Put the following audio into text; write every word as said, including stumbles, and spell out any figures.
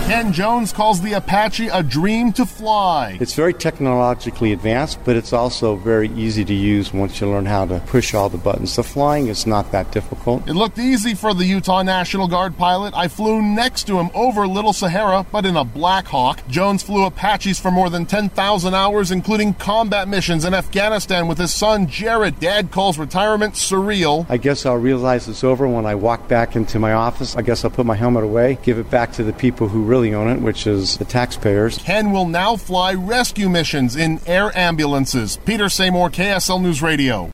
Ken Jones calls the Apache a dream to fly. It's very technologically advanced, but it's also very easy to use once you learn how to push all the buttons. The flying is not that difficult. It looked easy for the Utah National Guard pilot. I flew next to him over Little Sahara, but in a Black Hawk. Jones flew Apaches for more than ten thousand hours, including combat missions in Afghanistan with his son, Jared. Dad calls retirement surreal. I guess I'll realize it's over when I walk back into my office. I guess I'll put my helmet away, give it back to the people who really own it, which is the taxpayers. Ken will now fly rescue missions in air ambulances. Peter Seymour, K S L News Radio.